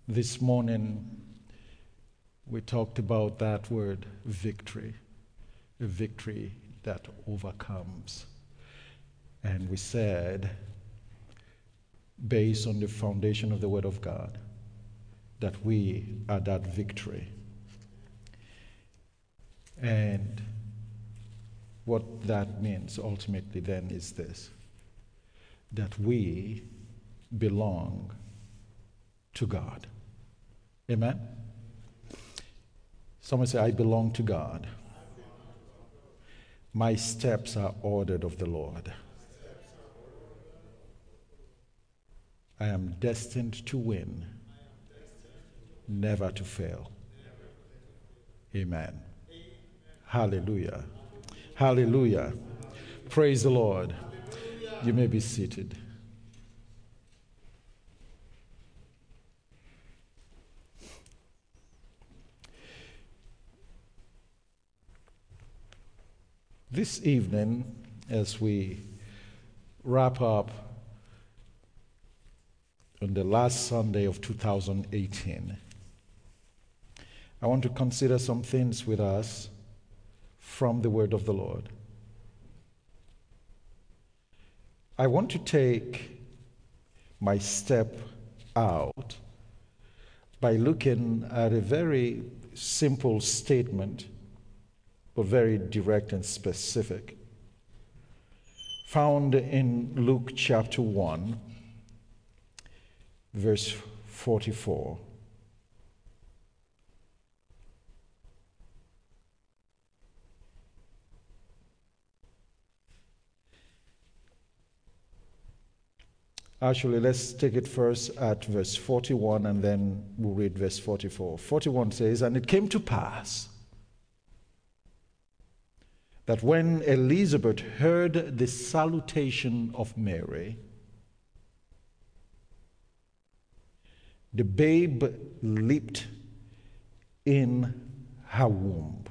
This morning, we talked about that word victory, a victory that overcomes. And we said, based on the foundation of the Word of God, that we are that victory. And what that means ultimately then is this, that we belong to God. Amen? Someone say, I belong to God. My steps are ordered of the Lord. I am destined to win, never to fail. Amen. Hallelujah. Hallelujah. Praise the Lord. You may be seated. This evening, as we wrap up on the last Sunday of 2018, I want to consider some things with us from the Word of the Lord. I want to take my step out by looking at a very simple statement, but very direct and specific, found in Luke chapter 1, verse 44. Actually, let's take it first at verse 41 and then we'll read verse 44. 41 says, "And it came to pass that when Elizabeth heard the salutation of Mary, the babe leaped in her womb,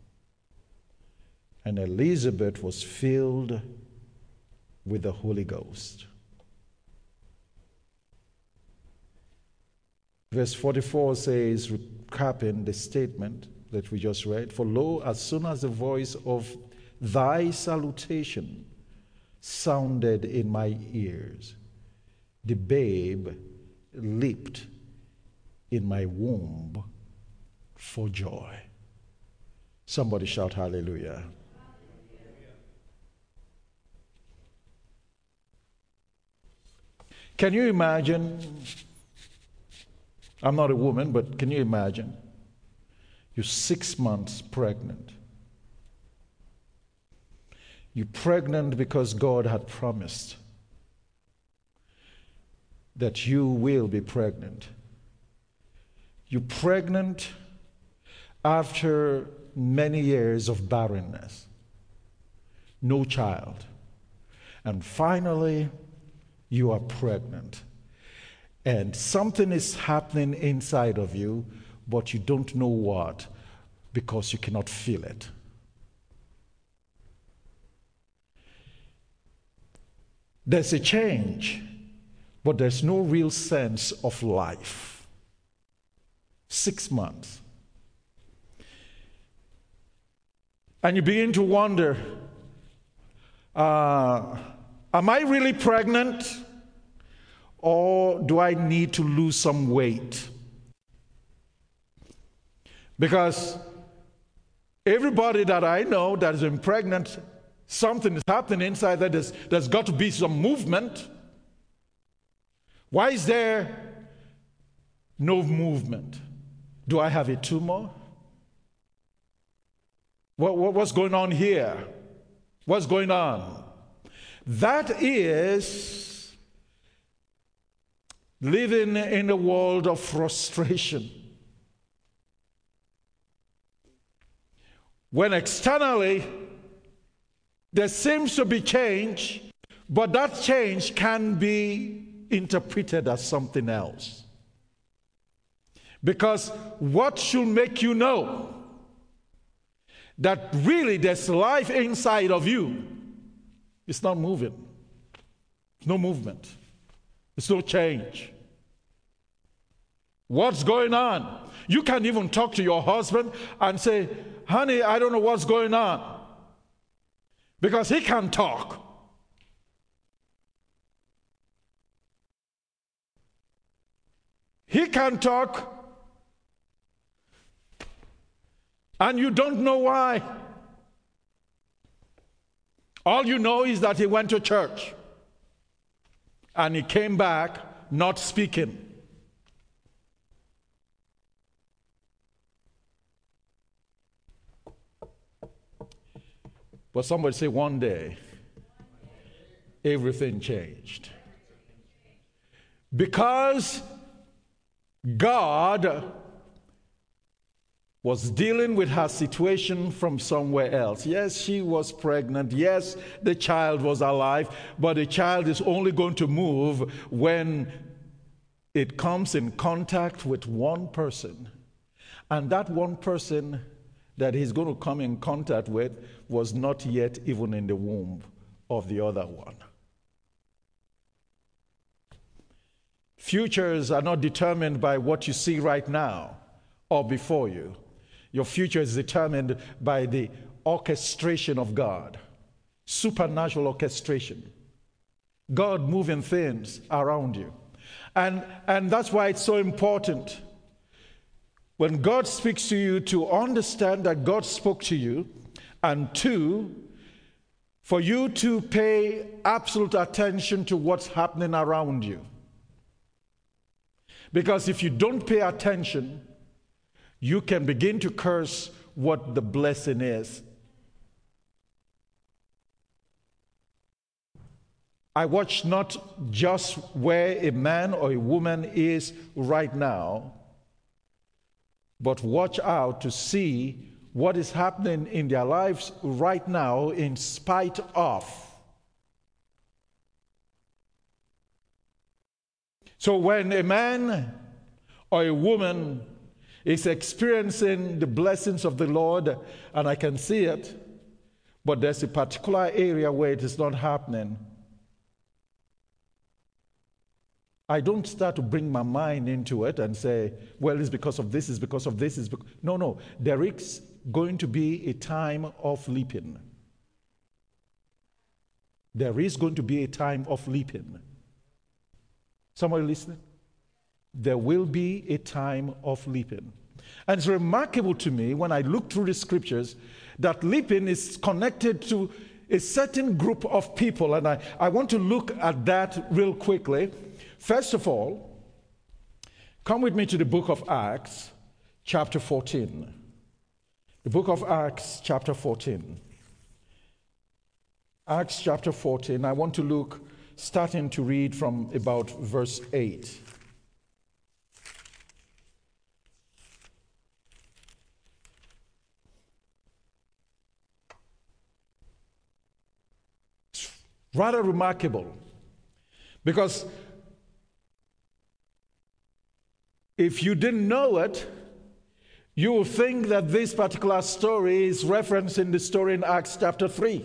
and Elizabeth was filled with the Holy Ghost." Verse 44 says, recapping the statement that we just read, "For lo, as soon as the voice of thy salutation sounded in my ears, the babe leaped in my womb for joy." Somebody shout hallelujah. Can you imagine? I'm not a woman, but can you imagine? You're 6 months pregnant. You're pregnant because God had promised that you will be pregnant. You're pregnant after many years of barrenness. No child. And finally, you are pregnant. And something is happening inside of you, but you don't know what, because you cannot feel it. There's a change, but there's no real sense of life. 6 months. And you begin to wonder, am I really pregnant? Or do I need to lose some weight? Because everybody that I know that has been pregnant, something is happening inside that there's got to be some movement. Why is there no movement? Do I have a tumor? What's going on here? What's going on? That is living in a world of frustration. When externally there seems to be change, but that change can be interpreted as something else. Because what should make you know that really there's life inside of you, it's not moving. There's no movement. There's no change. What's going on? You can't even talk to your husband and say, honey, I don't know what's going on. Because he can't talk. He can't talk. And you don't know why. All you know is that he went to church. And he came back not speaking. But somebody say one day, everything changed. Because God was dealing with her situation from somewhere else. Yes, she was pregnant. Yes, the child was alive. But the child is only going to move when it comes in contact with one person. And that one person that he's going to come in contact with was not yet even in the womb of the other one. Futures are not determined by what you see right now or before you. Your future is determined by the orchestration of God, supernatural orchestration. God moving things around you. And that's why it's so important when God speaks to you to understand that God spoke to you, and two, for you to pay absolute attention to what's happening around you. Because if you don't pay attention, you can begin to curse what the blessing is. I watch not just where a man or a woman is right now, but watch out to see what is happening in their lives right now in spite of. So when a man or a woman is experiencing the blessings of the Lord, and I can see it, but there's a particular area where it is not happening, I don't start to bring my mind into it and say, well, it's because of this, it's because of this. No. There is going to be a time of leaping. There is going to be a time of leaping. Somebody listening? There will be a time of leaping. And it's remarkable to me when I look through the scriptures that leaping is connected to a certain group of people. And I want to look at that real quickly. First of all, come with me to the book of Acts, chapter 14. The book of Acts, chapter 14. Acts chapter 14. I want to look, starting to read from about verse 8. It's rather remarkable because if you didn't know it, you will think that this particular story is referencing the story in Acts chapter 3.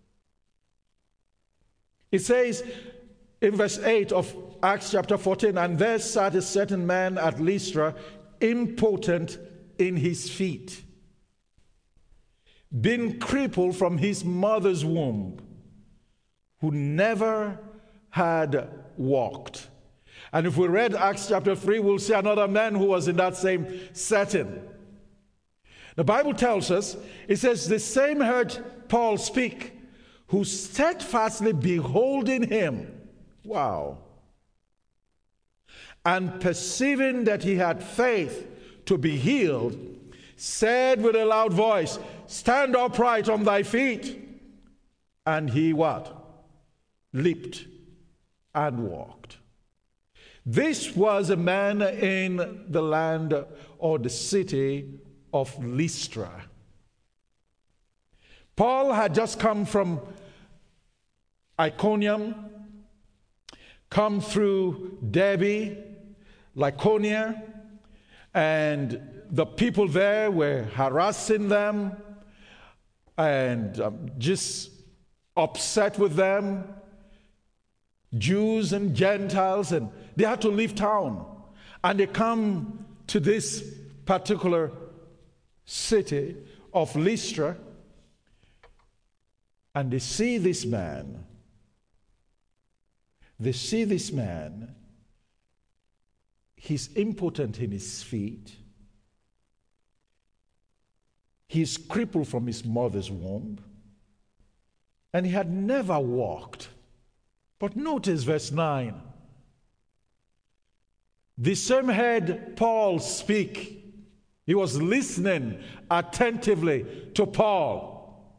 It says in verse 8 of Acts chapter 14, and there sat a certain man at Lystra, impotent in his feet, being crippled from his mother's womb, who never had walked. And if we read Acts chapter 3, we'll see another man who was in that same setting. The Bible tells us, it says, the same heard Paul speak, who steadfastly beholding him, wow, and perceiving that he had faith to be healed, said with a loud voice, stand upright on thy feet. And he what? Leaped and walked. This was a man in the land or the city of Lystra. Paul had just come from Iconium, come through Derbe, Lycaonia, and the people there were harassing them and just upset with them, Jews and Gentiles, and they had to leave town. And they come to this particular city of Lystra, and they see this man. They see this man. He's impotent in his feet. He's crippled from his mother's womb. And he had never walked. But notice verse 9. The same heard Paul speak. He was listening attentively to Paul,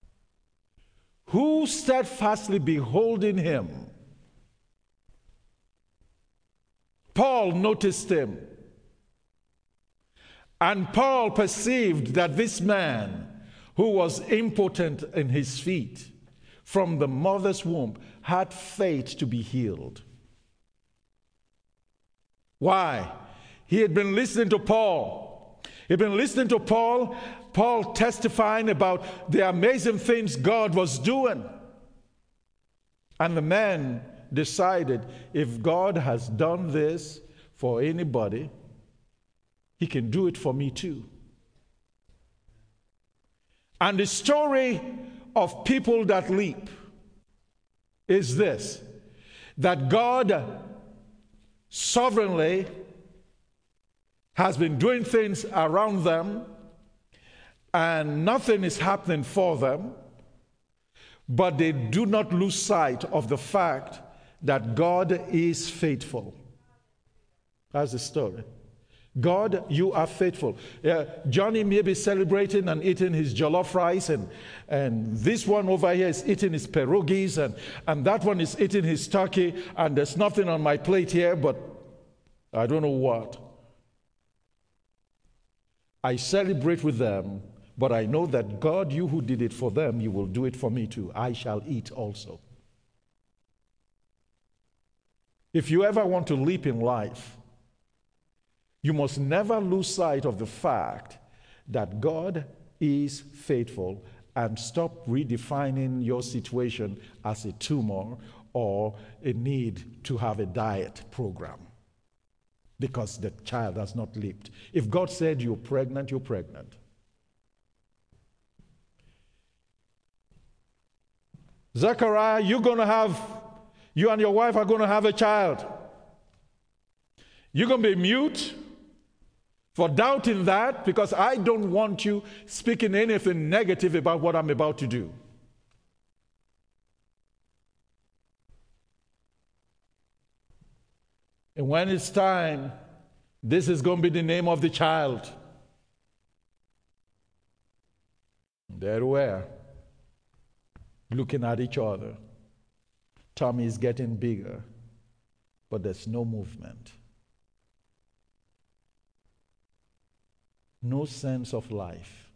who steadfastly beholding him. Paul noticed him. And Paul perceived that this man, who was impotent in his feet from the mother's womb, had faith to be healed. Why? He had been listening to Paul. He'd been listening to Paul testifying about the amazing things God was doing. And the man decided, if God has done this for anybody, he can do it for me too. And the story of people that leap is this, that God sovereignly has been doing things around them and nothing is happening for them, but they do not lose sight of the fact that God is faithful. That's the story. God, you are faithful. Johnny may be celebrating and eating his jollof rice, and this one over here is eating his pierogies, and that one is eating his turkey, and there's nothing on my plate here, but I don't know what. I celebrate with them, but I know that God, you who did it for them, you will do it for me too. I shall eat also. If you ever want to leap in life, you must never lose sight of the fact that God is faithful, and stop redefining your situation as a tumor or a need to have a diet program because the child has not leaped. If God said you're pregnant, you're pregnant. Zechariah, you and your wife are going to have a child. You're going to be mute for doubting that, because I don't want you speaking anything negative about what I'm about to do. And when it's time, this is going to be the name of the child. There we are, looking at each other. Tommy is getting bigger, but there's no movement. No sense of life.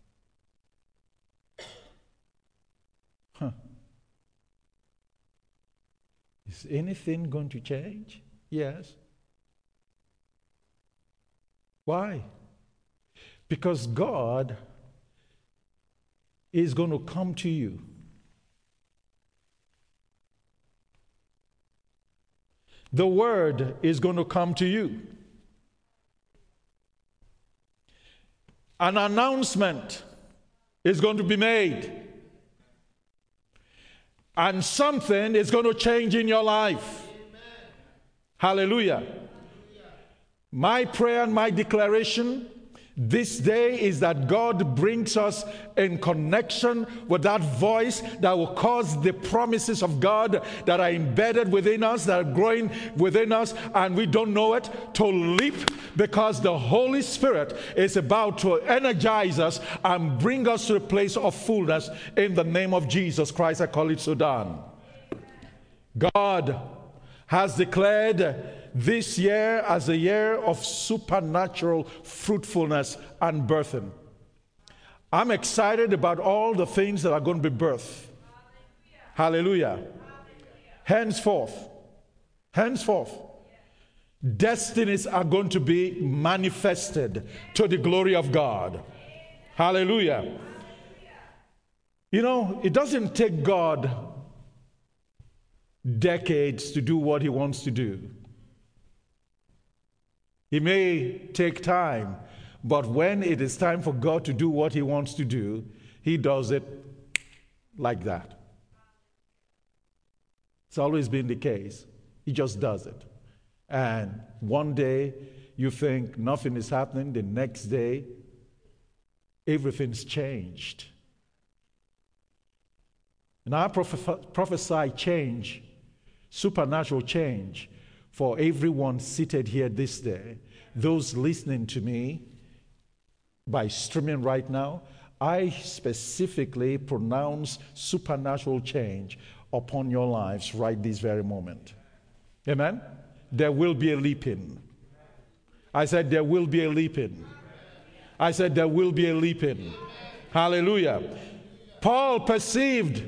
Is anything going to change? Yes. Why? Because God is going to come to you. The word is going to come to you. An announcement is going to be made. And something is going to change in your life. Amen. Hallelujah. Hallelujah. My prayer and my declaration this day is that God brings us in connection with that voice that will cause the promises of God that are embedded within us, that are growing within us, and we don't know it, to leap, because the Holy Spirit is about to energize us and bring us to a place of fullness in the name of Jesus Christ. I call it so done. God has declared this year as a year of supernatural fruitfulness and birthing. I'm excited about all the things that are going to be birthed. Hallelujah. Hallelujah. Henceforth, destinies are going to be manifested to the glory of God. Hallelujah. You know, it doesn't take God decades to do what he wants to do. He may take time, but when it is time for God to do what he wants to do, he does it like that. It's always been the case. He just does it. And one day you think nothing is happening, the next day everything's changed. And I prophesy change, supernatural change, for everyone seated here this day. Those listening to me by streaming right now, I specifically pronounce supernatural change upon your lives right this very moment. Amen? There will be a leaping. I said there will be a leaping. I said there will be a leaping. Hallelujah. Paul perceived,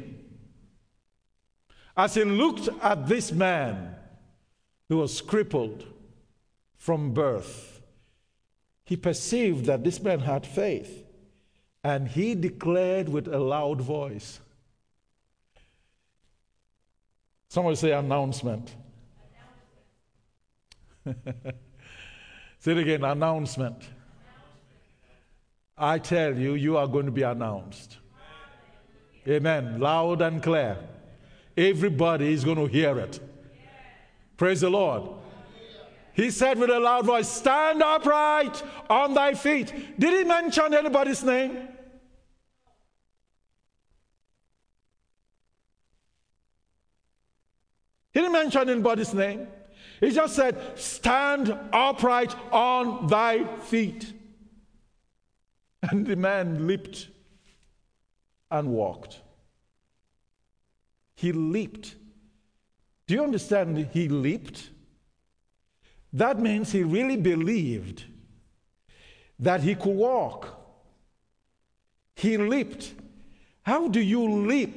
as he looked at this man who was crippled from birth, he perceived that this man had faith, and he declared with a loud voice. Somebody say announcement. Say it again, announcement. I tell you, you are going to be announced. Amen. Loud and clear. Everybody is going to hear it. Praise the Lord. He said with a loud voice, stand upright on thy feet. Did he mention anybody's name? He didn't mention anybody's name. He just said, stand upright on thy feet. And the man leaped and walked. He leaped. Do you understand? He leaped. That means he really believed that he could walk. He leaped. How do you leap?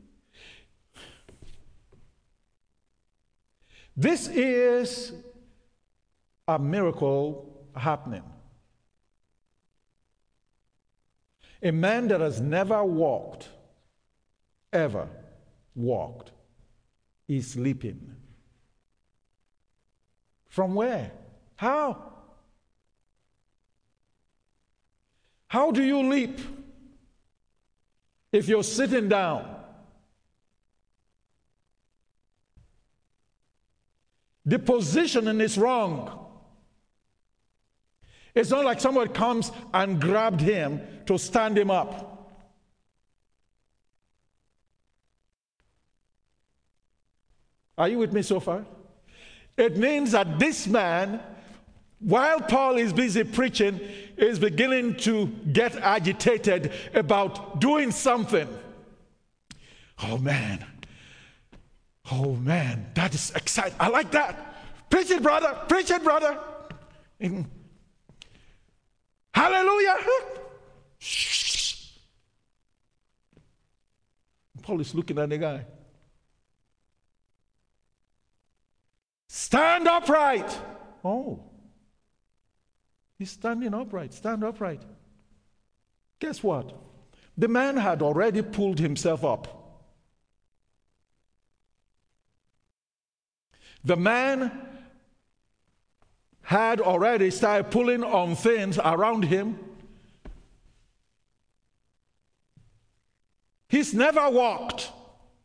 This is a miracle happening. A man that has never walked, ever walked, is leaping. From where? How? How do you leap if you're sitting down? The positioning is wrong. It's not like someone comes and grabbed him to stand him up. Are you with me so far? It means that this man, while Paul is busy preaching, is beginning to get agitated about doing something. Oh man, that is exciting. I like that. Preach it, brother. Preach it, brother. Hallelujah. Shh. Paul is looking at the guy. Stand upright. Oh. He's standing upright. Stand upright. Guess what? The man had already pulled himself up. The man had already started pulling on things around him. He's never walked.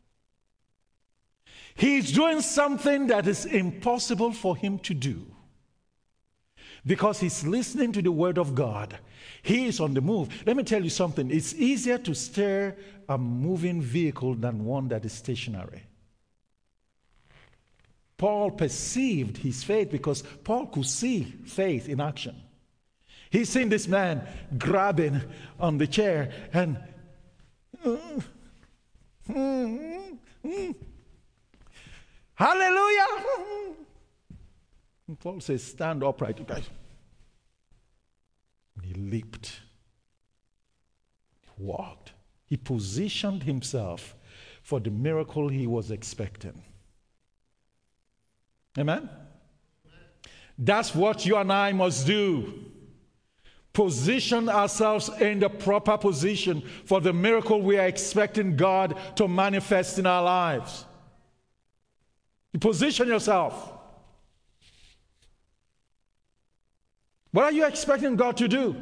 He's doing something that is impossible for him to do because he's listening to the word of God. He is on the move. Let me tell you something. It's easier to steer a moving vehicle than one that is stationary. Paul perceived his faith because Paul could see faith in action. He's seen this man grabbing on the chair and hallelujah. And Paul says, stand upright, you guys. He leaped. He walked. He positioned himself for the miracle he was expecting. Amen? That's what you and I must do. Position ourselves in the proper position for the miracle we are expecting God to manifest in our lives. You position yourself. What are you expecting God to do?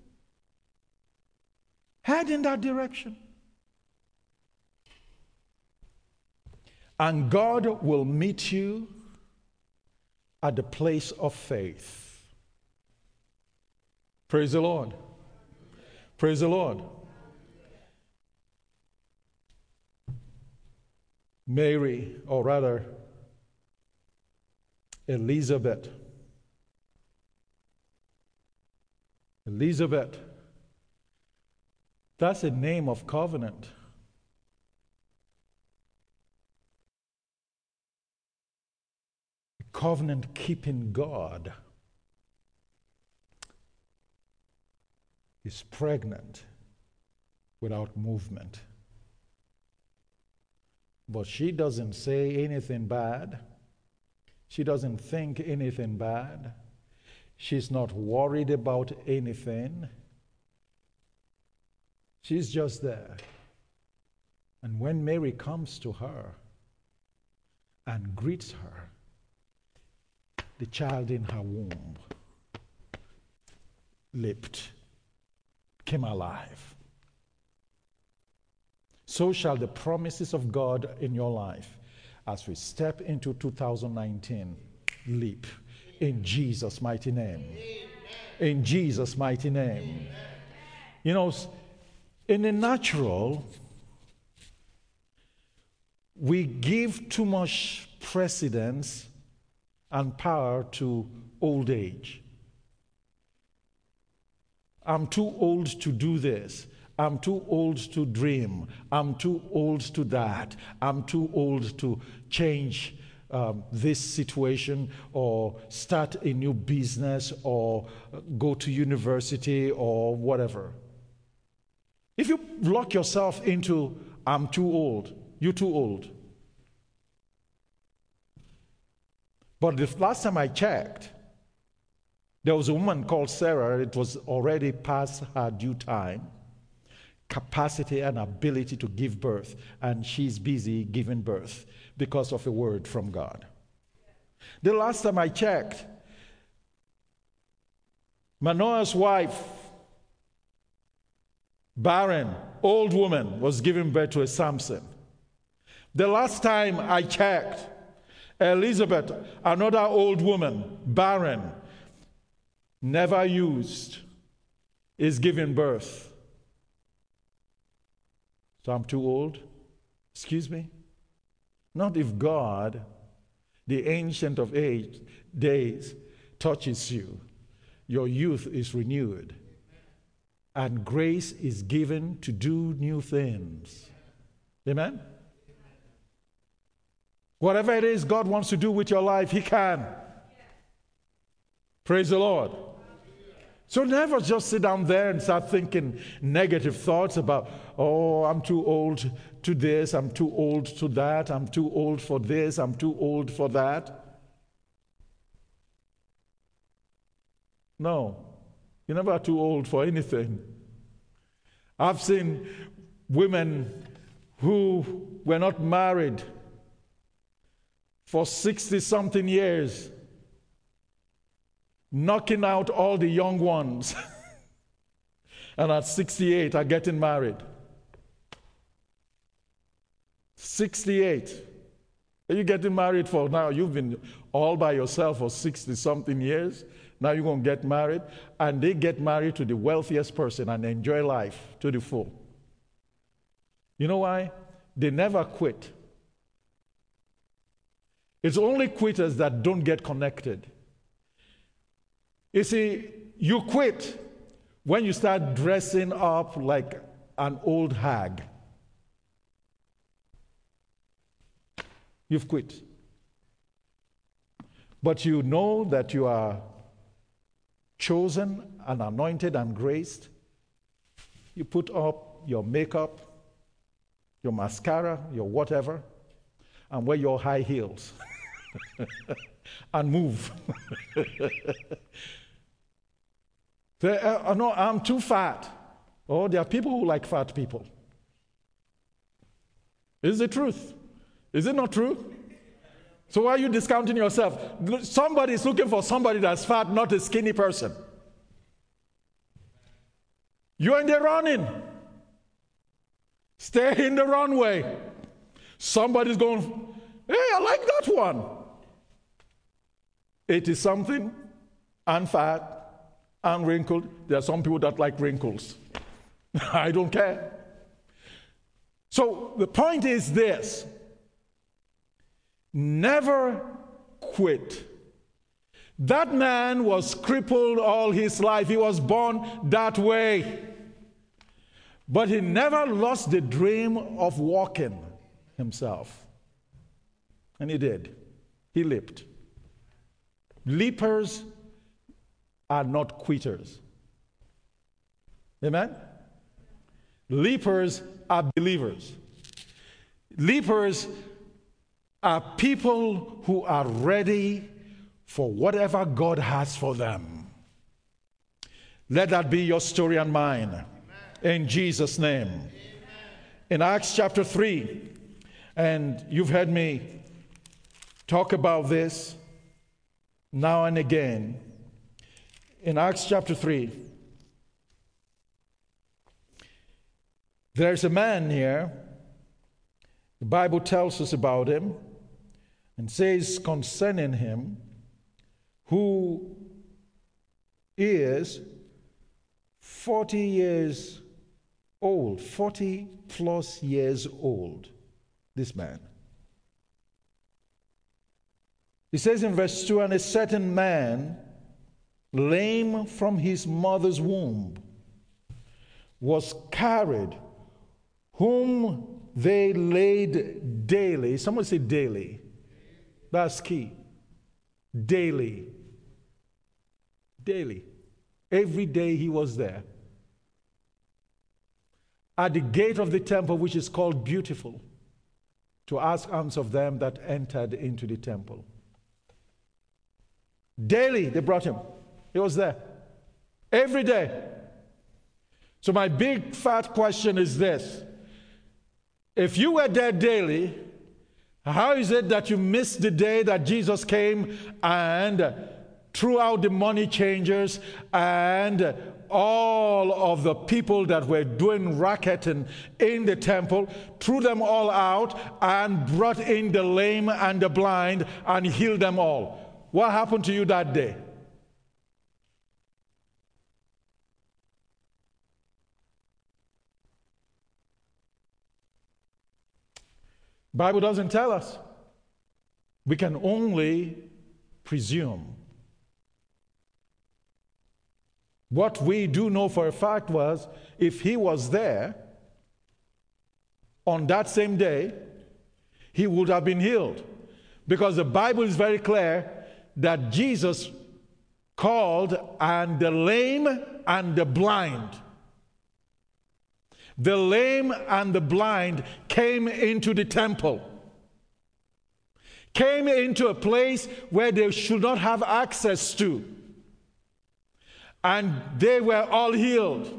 Head in that direction. And God will meet you at the place of faith. Praise the Lord. Praise the Lord. Mary, or rather, Elizabeth. Elizabeth. That's a name of covenant. Covenant keeping God is pregnant without movement. But she doesn't say anything bad. She doesn't think anything bad. She's not worried about anything. She's just there. And when Mary comes to her and greets her, the child in her womb leaped, came alive. So shall the promises of God in your life, as we step into 2019, leap in Jesus' mighty name. In Jesus' mighty name. You know, in the natural, we give too much precedence and power to old age. I'm too old to do this. I'm too old to dream. I'm too old to that. I'm too old to change this situation or start a new business or go to university or whatever. If you lock yourself into, I'm too old, you're too old. But the last time I checked, there was a woman called Sarah. It was already past her due time, capacity and ability to give birth, and she's busy giving birth because of a word from God. The last time I checked, Manoah's wife, barren, old woman, was giving birth to a Samson. The last time I checked, Elizabeth, another old woman, barren, never used, is giving birth. So I'm too old? Excuse me? Not if God, the Ancient of Days, touches you. Your youth is renewed. And grace is given to do new things. Amen? Whatever it is God wants to do with your life, He can. Praise the Lord. So never just sit down there and start thinking negative thoughts about, oh, I'm too old to this, I'm too old to that, I'm too old for this, I'm too old for that. No, you're never too old for anything. I've seen women who were not married for 60-something years, knocking out all the young ones, and at 68 are getting married. 68. Are you getting married for now? You've been all by yourself for 60-something years. Now you're going to get married, and they get married to the wealthiest person and enjoy life to the full. You know why? They never quit. It's only quitters that don't get connected. You see, you quit when you start dressing up like an old hag. You've quit. But you know that you are chosen and anointed and graced. You put up your makeup, your mascara, your whatever, and wear your high heels and move. No, I'm too fat. Oh, there are people who like fat people. Is it truth? Is it not true? So why are you discounting yourself? Somebody is looking for somebody that's fat, not a skinny person. You're in the running. Stay in the runway. Somebody's going, hey, I like that one. 80-something, and fat, and wrinkled. There are some people that like wrinkles. I don't care. So the point is this: never quit. That man was crippled all his life. He was born that way. But he never lost the dream of walking himself. And he did. He leaped. Leapers are not quitters. Amen? Leapers are believers. Leapers are people who are ready for whatever God has for them. Let that be your story and mine. Amen. In Jesus' name. Amen. In Acts chapter 3, and you've heard me talk about this now and again. In Acts chapter 3, there's a man here. The Bible tells us about him and says concerning him, who is 40 years old, 40 plus years old, this man. He says in verse 2, and a certain man, lame from his mother's womb, was carried, whom they laid daily. Someone say daily. That's key. Daily. Daily. Every day he was there. At the gate of the temple, which is called Beautiful, to ask alms of them that entered into the temple. Daily they brought him. He was there. Every day. So my big fat question is this: if you were there daily, how is it that you missed the day that Jesus came and threw out the money changers and all of the people that were doing racketing in the temple, threw them all out and brought in the lame and the blind and healed them all? What happened to you that day? Bible doesn't tell us. We can only presume. What we do know for a fact was, if he was there on that same day, he would have been healed. Because the Bible is very clear that Jesus called and the lame and the blind. The lame and the blind came into the temple. Came into a place where they should not have access to. And they were all healed.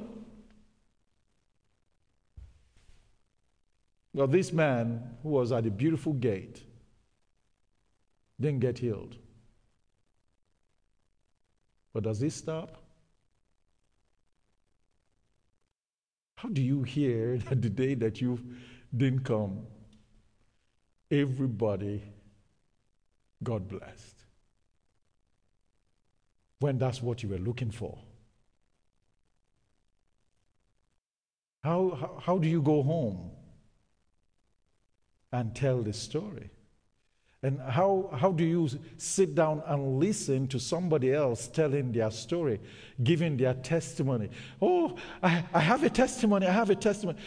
Well, this man who was at the beautiful gate didn't get healed. But does this stop? How do you hear that the day that you didn't come, everybody got blessed? When that's what you were looking for. How do you go home and tell the story? And how do you sit down and listen to somebody else telling their story, giving their testimony? Oh, I have a testimony, I have a testimony.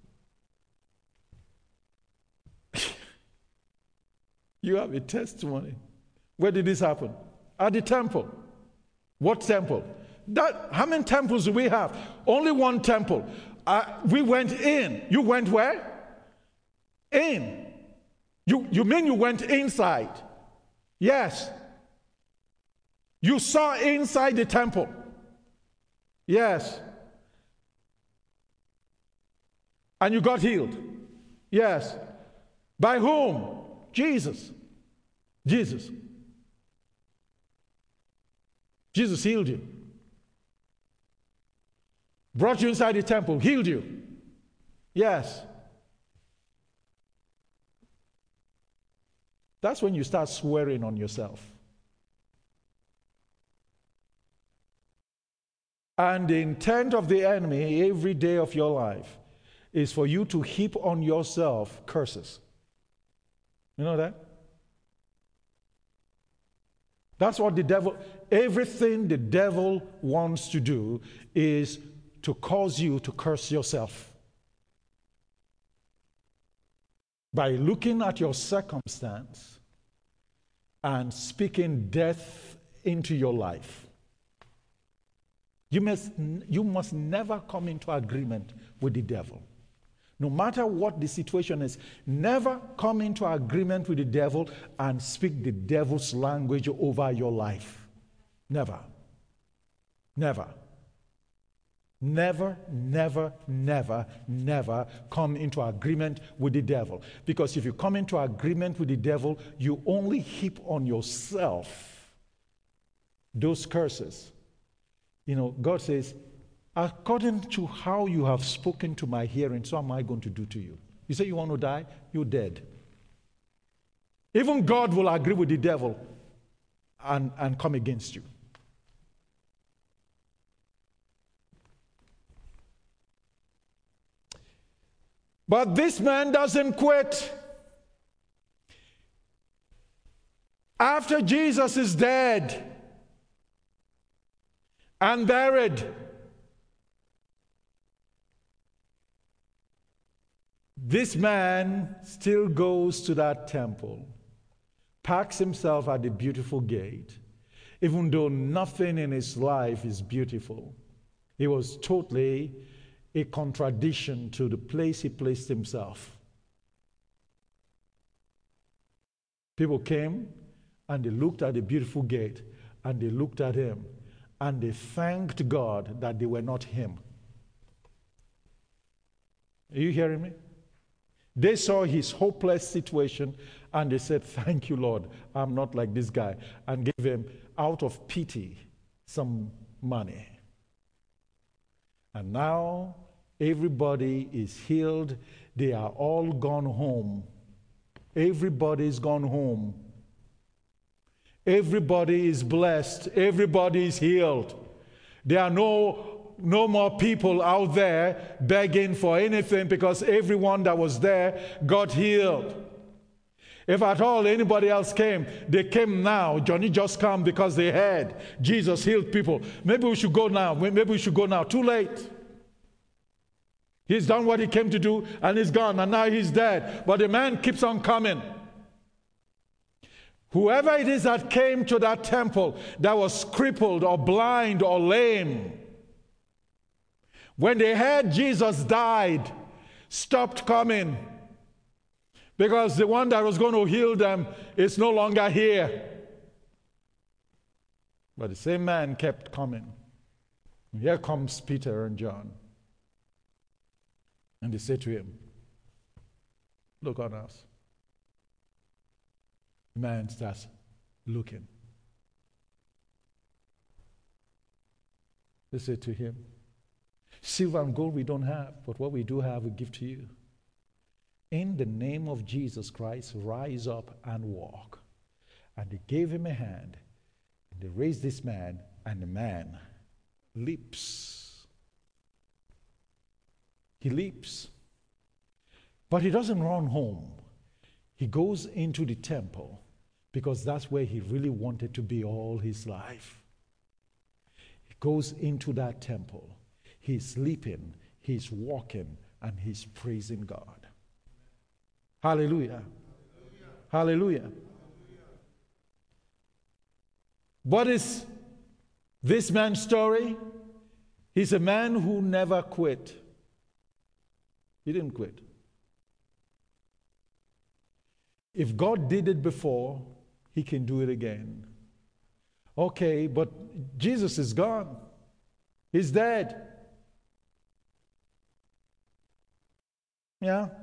You have a testimony. Where did this happen? At the temple. What temple? How many temples do we have? Only one temple. We went in. You went where? In. You mean you went inside? Yes. You saw inside the temple? Yes. And you got healed? Yes. By whom? Jesus. Jesus. Jesus healed you. brought you inside the temple, healed you. Yes. That's when you start swearing on yourself. And the intent of the enemy every day of your life is for you to heap on yourself curses. You know that? That's what the devil, everything the devil wants to do is to cause you to curse yourself. By looking at your circumstance and speaking death into your life. You must never come into agreement with the devil. No matter what the situation is, never come into agreement with the devil and speak the devil's language over your life. Never. Never. Never, never, never, never come into agreement with the devil. Because if you come into agreement with the devil, you only heap on yourself those curses. You know, God says, according to how you have spoken to my hearing, so am I going to do to you. You say you want to die? You're dead. Even God will agree with the devil and come against you. But this man doesn't quit. After Jesus is dead and buried, this man still goes to that temple, parks himself at the beautiful gate, even though nothing in his life is beautiful. He was totally a contradiction to the place he placed himself. People came and they looked at the beautiful gate and they looked at him and they thanked God that they were not him. Are you hearing me? They saw his hopeless situation and they said, thank you, Lord, I'm not like this guy, and gave him, out of pity, some money. And now everybody is healed. They are all gone home. Everybody's gone home. Everybody is blessed. Everybody is healed. There are no more people out there begging for anything because everyone that was there got healed. If at all anybody else came, they came now. Johnny just come because they heard Jesus healed people. Maybe we should go now. Maybe we should go now. Too late. He's done what he came to do and he's gone and now he's dead. But the man keeps on coming. Whoever it is that came to that temple that was crippled or blind or lame, when they heard Jesus died, stopped coming because the one that was going to heal them is no longer here. But the same man kept coming. And here comes Peter and John. And they said to him, look on us. The man starts looking. They said to him, silver and gold we don't have, but what we do have we give to you. In the name of Jesus Christ, rise up and walk. And they gave him a hand. And they raised this man, and the man leaps. He leaps. But he doesn't run home. He goes into the temple because that's where he really wanted to be all his life. He goes into that temple. He's sleeping, he's walking, and he's praising God. Hallelujah. Hallelujah. Hallelujah. What is this man's story? He's a man who never quit. He didn't quit. If God did it before, he can do it again. Okay, but Jesus is gone. He's dead. Yeah.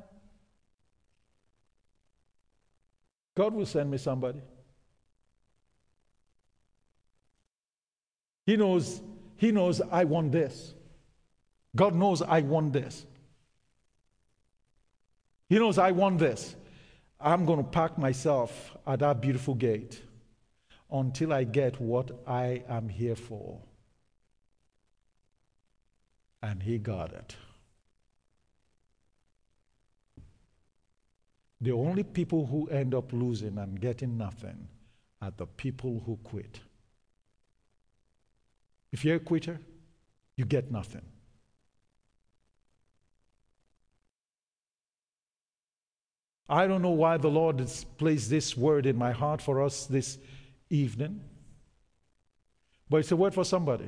God will send me somebody. He knows I want this. God knows I want this. He knows I want this. I'm going to park myself at that beautiful gate until I get what I am here for. And he got it. The only people who end up losing and getting nothing are the people who quit. If you're a quitter, you get nothing. I don't know why the Lord has placed this word in my heart for us this evening, but it's a word for somebody.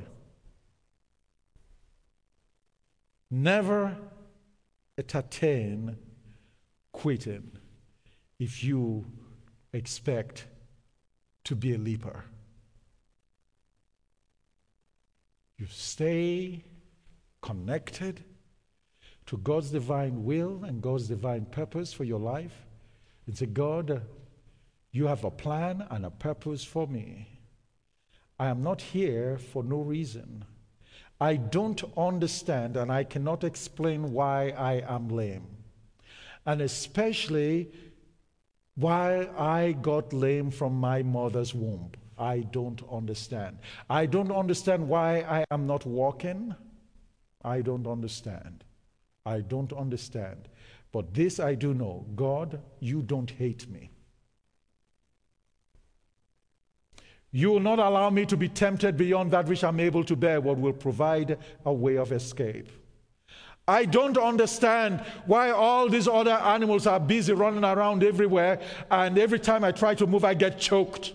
Never entertain quitting if you expect to be a leaper. You stay connected to God's divine will and God's divine purpose for your life. And say, God, you have a plan and a purpose for me. I am not here for no reason. I don't understand and I cannot explain why I am lame. And especially why I got lame from my mother's womb. I don't understand. I don't understand why I am not walking. I don't understand. I don't understand. But this I do know. God, you don't hate me. You will not allow me to be tempted beyond that which I'm able to bear, but will provide a way of escape. I don't understand why all these other animals are busy running around everywhere, and every time I try to move, I get choked.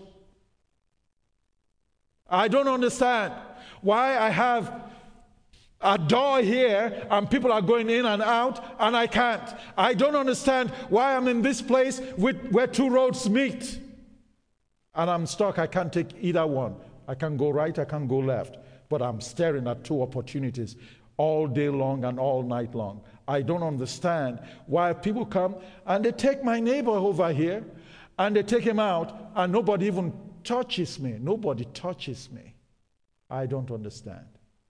I don't understand why I have a door here and people are going in and out and I can't. I don't understand why I'm in this place where two roads meet and I'm stuck. I can't take either one. I can't go right, I can't go left. But I'm staring at two opportunities all day long and all night long. I don't understand why people come and they take my neighbor over here and they take him out and nobody even touches me. Nobody touches me. I don't understand.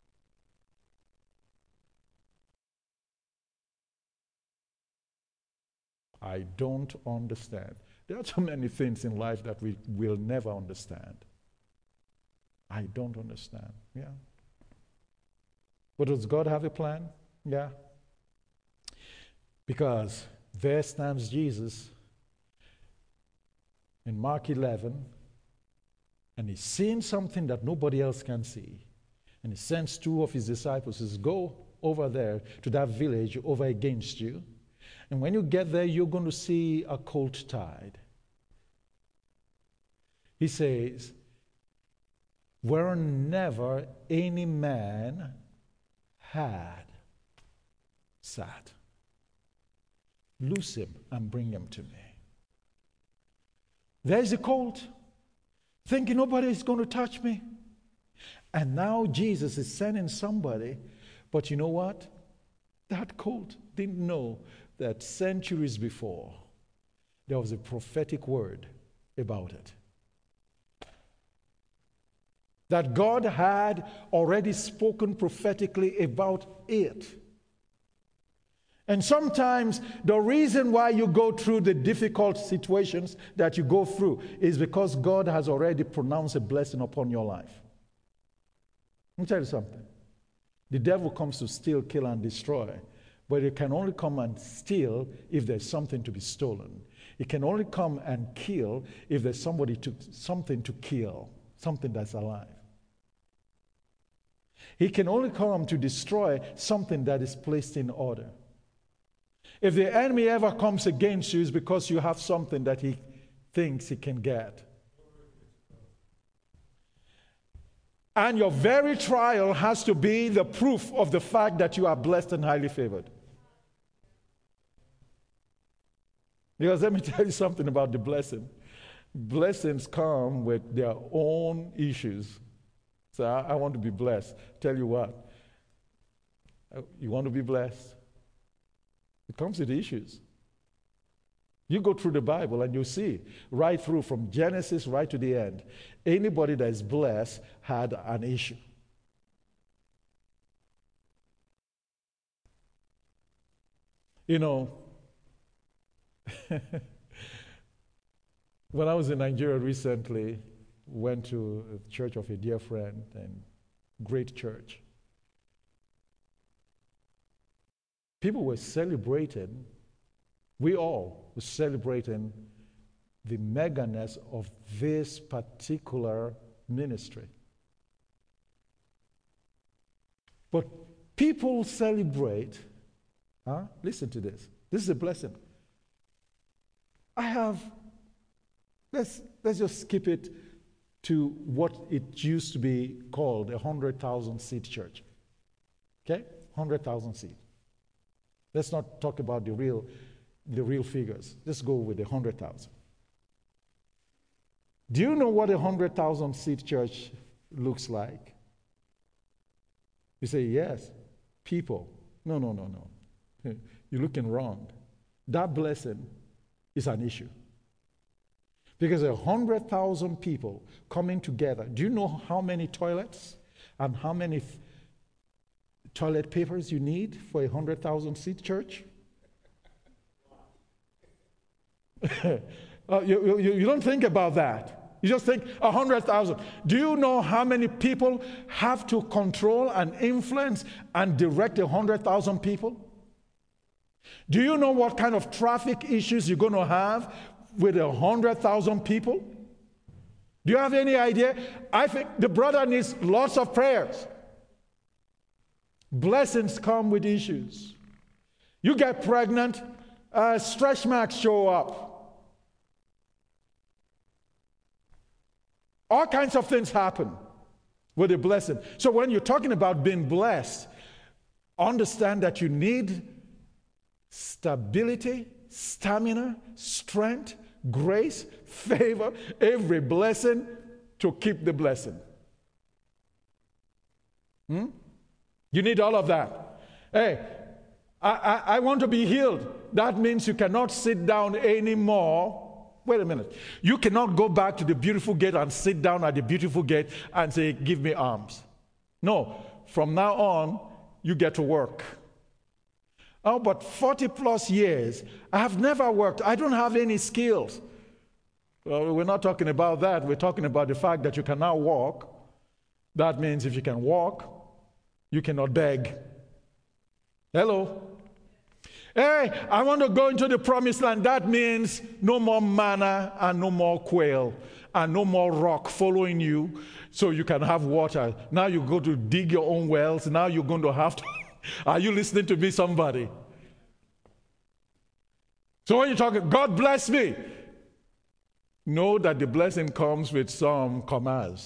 I don't understand. There are so many things in life that we will never understand. I don't understand. Yeah. But does God have a plan? Yeah. Because there stands Jesus in Mark 11, and he's seeing something that nobody else can see. And he sends two of his disciples, says, go over there to that village over against you. And when you get there, you're going to see a colt tied. He says, where never any man had sat. Loose him and bring him to me. There's a colt, thinking nobody is going to touch me. And now Jesus is sending somebody, but you know what? That colt didn't know that centuries before, there was a prophetic word about it. That God had already spoken prophetically about it. And sometimes the reason why you go through the difficult situations that you go through is because God has already pronounced a blessing upon your life. Let me tell you something. The devil comes to steal, kill, and destroy. But it can only come and steal if there's something to be stolen. It can only come and kill if there's something to kill, something that's alive. He can only come to destroy something that is placed in order. If the enemy ever comes against you, it's because you have something that he thinks he can get. And your very trial has to be the proof of the fact that you are blessed and highly favored. Because let me tell you something about the blessing. Blessings come with their own issues. So I want to be blessed. Tell you what. You want to be blessed? It comes with issues. You go through the Bible and you see right through from Genesis right to the end. Anybody that is blessed had an issue. You know, when I was in Nigeria recently, went to the church of a dear friend, and great church. People were celebrating, we all were celebrating the meganess of this particular ministry. But people celebrate, listen to this. This is a blessing. Let's just skip it to what it used to be called a 100,000 seat church. Okay? 100,000 seat. Let's not talk about the real figures. Let's go with the 100,000. Do you know what a 100,000 seat church looks like? You say, yes, people. No. You're looking wrong. That blessing is an issue. Because 100,000 people coming together. Do you know how many toilets and how many toilet papers you need for a 100,000 seat church? You don't think about that. You just think 100,000. Do you know how many people have to control and influence and direct 100,000 people? Do you know what kind of traffic issues you're going to have with 100,000 people? Do you have any idea? I think the brother needs lots of prayers. Blessings come with issues. You get pregnant, stretch marks show up. All kinds of things happen with a blessing. So when you're talking about being blessed, understand that you need stability, stamina, strength, grace, favor, every blessing to keep the blessing. You need all of that. Hey, I want to be healed. That means you cannot sit down anymore. Wait a minute. You cannot go back to the beautiful gate and sit down at the beautiful gate and say, give me arms. No. From now on, you get to work. Oh, but 40 plus years, I have never worked. I don't have any skills. Well, we're not talking about that. We're talking about the fact that you can now walk. That means if you can walk, you cannot beg. Hello? Hey, I want to go into the promised land. That means no more manna and no more quail and no more rock following you so you can have water. Now you go to dig your own wells. Now you're going to have to. Are you listening to me, somebody? So when you're talking, God bless me, know that the blessing comes with some commas.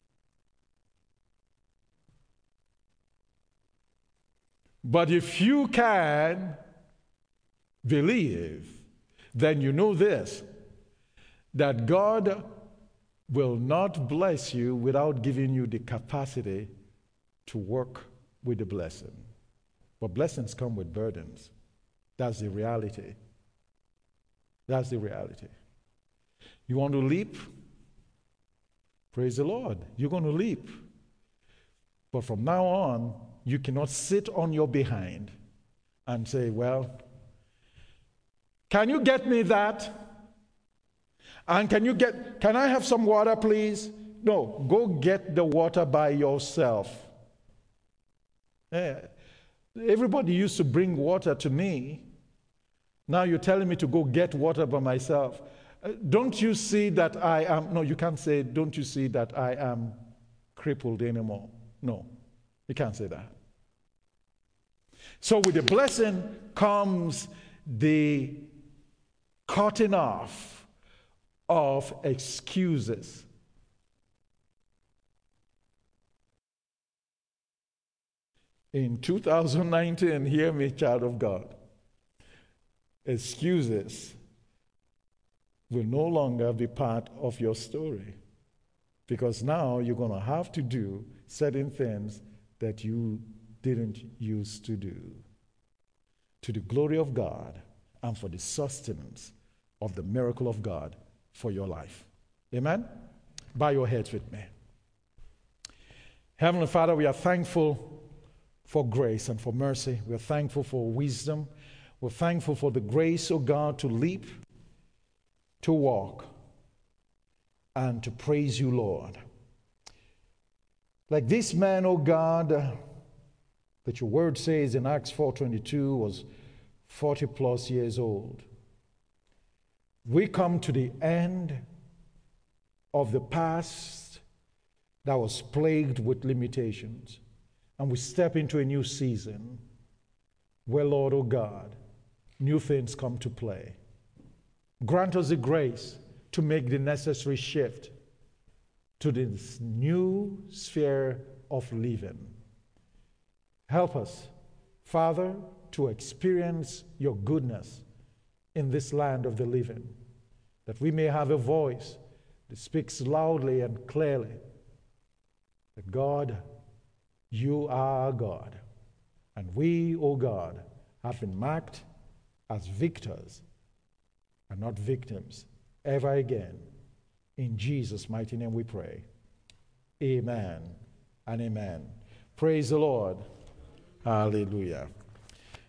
But if you can believe, then you know this, that God will not bless you without giving you the capacity to work with the blessing. But blessings come with burdens. That's the reality. That's the reality. You want to leap? Praise the Lord. You're going to leap. But from now on, you cannot sit on your behind and say, well, can you get me that? And can I have some water, please? No, go get the water by yourself. Yeah. Everybody used to bring water to me. Now you're telling me to go get water by myself. Don't you see that I am, no, you can't say, don't you see that I am crippled anymore? No, you can't say that. So with the blessing comes the cutting off of excuses. In 2019, hear me, child of God, excuses will no longer be part of your story, because now you're going to have to do certain things that you didn't used to do, to the glory of God and for the sustenance of the miracle of God for your life. Amen? Bow your heads with me. Heavenly Father, we are thankful for grace and for mercy. We are thankful for wisdom. We're thankful for the grace, O God, to leap, to walk, and to praise you, Lord. Like this man, O God, that your word says in Acts 4:22 was 40 plus years old. We come to the end of the past that was plagued with limitations, and we step into a new season where, Lord, O God, new things come to play. Grant us the grace to make the necessary shift to this new sphere of living. Help us, Father, to experience your goodness in this land of the living, that we may have a voice that speaks loudly and clearly that, God, you are our God, and we, O God, have been marked as victors and not victims ever again. In Jesus' mighty name we pray. Amen and amen. Praise the Lord. Hallelujah.